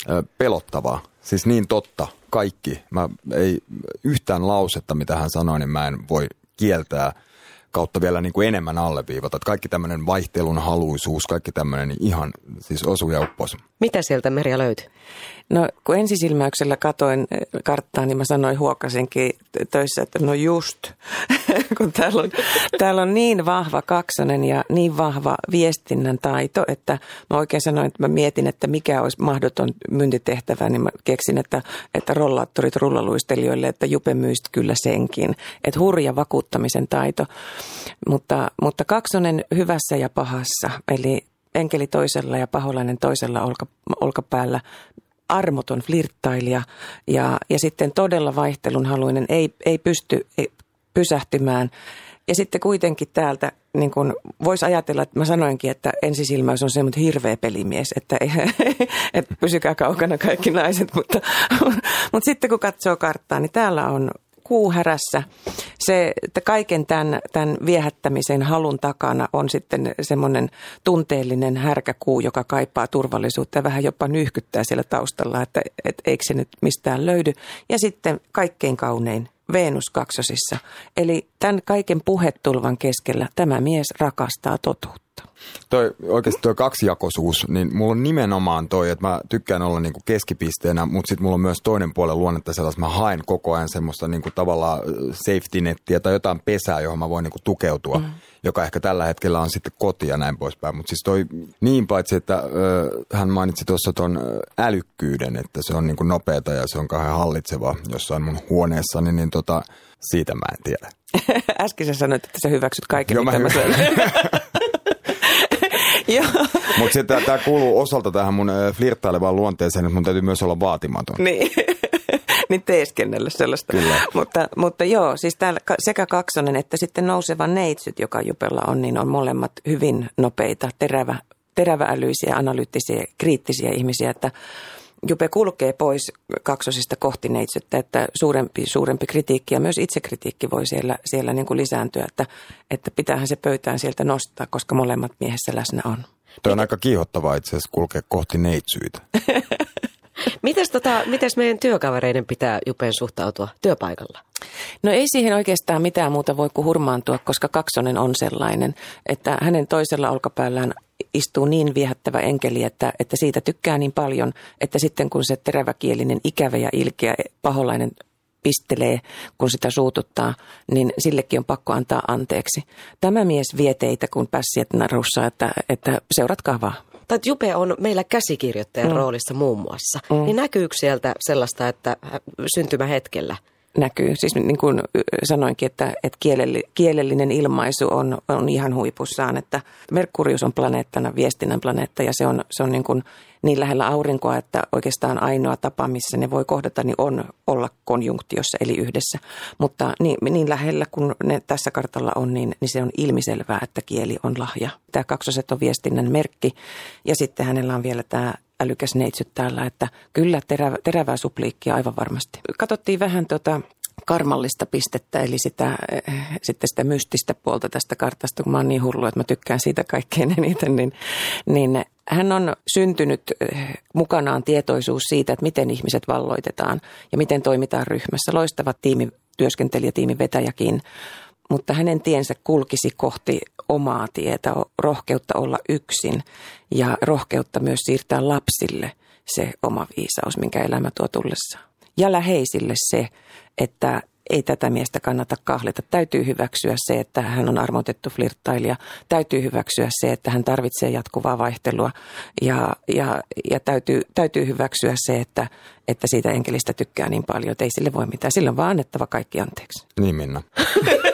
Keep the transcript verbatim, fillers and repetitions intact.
pelottavaa. Siis niin totta, kaikki. Mä ei yhtään lausetta, mitä hän sanoi, niin mä en voi kieltää kautta vielä niin kuin enemmän alleviivata. Että kaikki tämmöinen vaihtelun haluisuus, kaikki tämmöinen niin ihan siis osuu ja uppos. Mitä sieltä Merja löytyi? No kun ensisilmäyksellä katoin karttaa, niin mä sanoin huokasinkin töissä, että no just, kun täällä on, täällä on niin vahva kaksonen ja niin vahva viestinnän taito, että mä oikein sanoin, että mä mietin, että mikä olisi mahdoton myyntitehtävä, niin mä keksin, että, että rollaattorit rullaluistelijoille, että Jupe myist kyllä senkin. Että hurja vakuuttamisen taito, mutta, mutta kaksonen hyvässä ja pahassa, eli enkeli toisella ja paholainen toisella olka, olkapäällä, armoton flirttailija ja, ja sitten todella vaihtelunhaluinen, ei, ei pysty ei, pysähtymään. Ja sitten kuitenkin täältä niin kuin voisi ajatella, että mä sanoinkin, että ensisilmäys on semmoinen hirveä pelimies, että, että pysykää kaukana kaikki naiset, mutta, mutta sitten kun katsoo karttaa, niin täällä on kuu härässä. Se, että kaiken tämän, tämän viehättämisen halun takana on sitten semmoinen tunteellinen härkäkuu, joka kaipaa turvallisuutta ja vähän jopa nyyhkyttää siellä taustalla, että, että eikö se nyt mistään löydy. Ja sitten kaikkein kaunein Venus kaksosissa. Eli tämän kaiken puhetulvan keskellä tämä mies rakastaa totuutta. Toi, oikeasti tuo kaksijakoisuus, niin mulla on nimenomaan toi, että mä tykkään olla niinku keskipisteenä, mutta sitten mulla on myös toinen puolen luonnetta sellaista, mä haen koko ajan semmoista niinku tavallaan safety nettiä tai jotain pesää, johon mä voin niinku tukeutua, mm. joka ehkä tällä hetkellä on sitten koti ja näin poispäin. Mutta siis toi niin paitsi, että ö, hän mainitsi tuossa ton älykkyyden, että se on niinku nopeata ja se on kauhean hallitseva jossain mun huoneessani, niin tota, siitä mä en tiedä. Äsken sä sanoit, että sä hyväksyt kaiken, Joo, mitä mä, mä sanon. Mutta sitten tämä kuuluu osalta tähän mun flirttailevaan luonteeseen, että mun täytyy myös olla vaatimaton. Niin, niin teeskennellä sellaista. Kyllä. Mutta, mutta joo, siis täällä sekä kaksonen että sitten nouseva neitsyt, joka Jupella on, niin on molemmat hyvin nopeita, terävä, teräväälyisiä, analyyttisiä, kriittisiä ihmisiä, että Jupe kulkee pois kaksosista kohti neitsyttä, että suurempi, suurempi kritiikki ja myös itsekritiikki voi siellä, siellä niin kuin lisääntyä, että, että pitäähän se pöytään sieltä nostaa, koska molemmat miehessä läsnä on. Tuo on aika kiihottavaa itse asiassa kulkea kohti neitsyitä. Mites, tota, mites meidän työkavereiden pitää Jupeen suhtautua työpaikalla? No ei siihen oikeastaan mitään muuta voi kuin hurmaantua, koska kaksonen on sellainen, että hänen toisella olkapäällään istuu niin viehättävä enkeli, että, että siitä tykkää niin paljon, että sitten kun se teräväkielinen, ikävä ja ilkeä paholainen pistelee, kun sitä suututtaa, niin sillekin on pakko antaa anteeksi. Tämä mies vie teitä, kun pässiät narussa, että, että seuratkaa vaan. Tai Jupe on meillä käsikirjoittajan mm. roolissa muun muassa. Mm. Niin näkyykö sieltä sellaista, että syntymähetkellä? Näkyy. Siis niin kuin sanoinkin, että, että kielelli, kielellinen ilmaisu on, on ihan huipussaan, että Merkurius on planeettana, viestinnän planeetta ja se on, se on niin, kuin niin lähellä aurinkoa, että oikeastaan ainoa tapa, missä ne voi kohdata, niin on olla konjunktiossa eli yhdessä. Mutta niin, niin lähellä kuin ne tässä kartalla on, niin, niin se on ilmiselvää, että kieli on lahja. Tämä kaksoset on viestinnän merkki ja sitten hänellä on vielä tämä älykäs neitsyt täällä, että kyllä terävä, terävää supliikkia aivan varmasti. Katsottiin vähän tota karmallista pistettä, eli sitä, sitten sitä mystistä puolta tästä kartasta, kun mä oon niin hullu, että mä tykkään siitä kaikkein eniten, niin, niin hän on syntynyt mukanaan tietoisuus siitä, että miten ihmiset valloitetaan ja miten toimitaan ryhmässä. Loistava tiimityöskentelijä, tiimivetäjäkin, mutta hänen tiensä kulkisi kohti omaa tietä, rohkeutta olla yksin ja rohkeutta myös siirtää lapsille se oma viisaus, minkä elämä tuo tullessaan. Ja läheisille se, että ei tätä miestä kannata kahlita. Täytyy hyväksyä se, että hän on armotettu flirttailija. Täytyy hyväksyä se, että hän tarvitsee jatkuvaa vaihtelua. Ja, ja, ja täytyy, täytyy hyväksyä se, että, että siitä enkelistä tykkää niin paljon, että ei sille voi mitään. Sillä on vaan annettava kaikki anteeksi. Niin Minna.